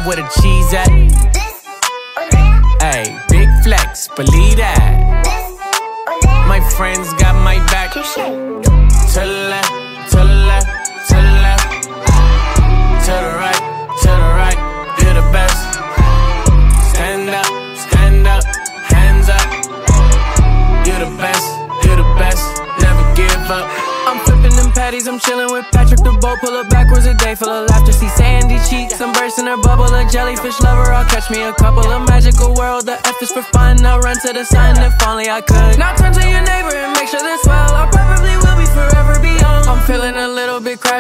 where the cheese at. Ayy, big flex, believe that. My friends got my back. To the left, to the left, to the left. To the right, you're the best. Stand up, hands up. You're the best, never give up. I'm flipping them patties, I'm chilling with Patrick the boat. Pull up backwards, a day full of laughter. See sandy cheeks, I'm bursting her bubble. A jellyfish lover, I'll catch me a couple. A magical world, the F is for fun. I'll run to the sun if only I could. Now turn to your neighbor and make sure they're swell. I probably will be forever beyond. I'm feeling a little bit crazy.